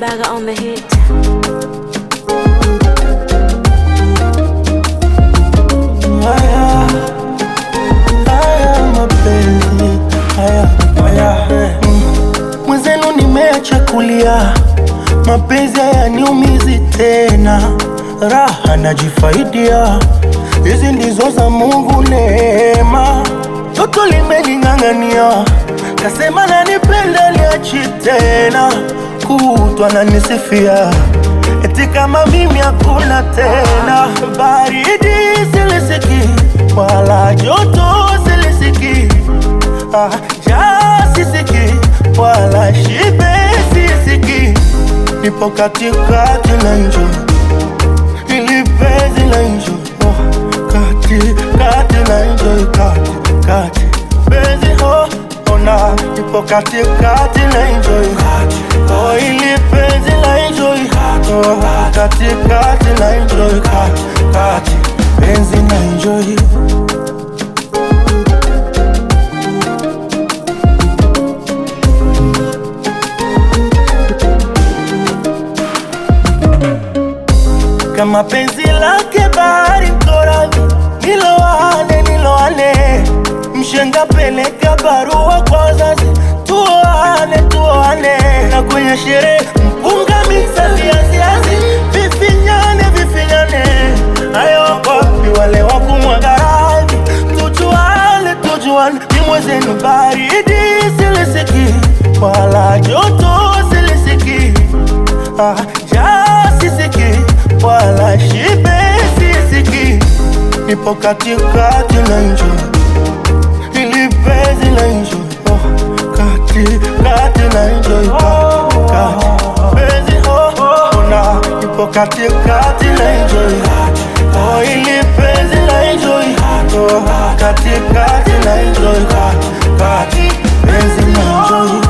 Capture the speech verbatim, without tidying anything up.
Bagger on the hit. Haya, haya mapenzi, haya, haya mm. Mwenzenu nimeacha kulia, mapenzi hayaniumizi tena, raha najifaidia, hizi ndizo za Mungu neema. Toto limening'ang'ania, kasema nanipenda liachi tena, kutwa nanisifia eti kama mimi hakuna tena. Baridi silisiki, wala joto silisiki, ah, njaa sisiki, wala shibe sisiki. Nipo katikati na enjoy, ili penzi na enjoy, oh, kati, kati na enjoy, kati, kati penzi oh, ona. Nipo katikati na enjoy, oh, ili penzi na enjoy, oh, kati, kati na enjoy, kati, kati penzi na enjoy. Kama penzi lake bahari mkoravi, niloane, niloane, mshenga peleka barua kwa wazazi, tuoane, tuoane, na kwenye sherehe mpunga mixa viazi, vifinyane, vifinyane, ayo wapi wale wakumwaga radhi, tujuane, tujuane, mimwezenu baridi silisiki, wala joto silisiki, ah, njaa sisiki, wala shibe sisiki. Nipo katikati na enjoy, ili penzi na enjoy, oh, kati, kati na enjoy, kati, kati penzi oh, ona. Nipo katikati na enjoy, oh, ili penzi na enjoy, oh, kati, kati na enjoy, kati, kati penzi na enjoy.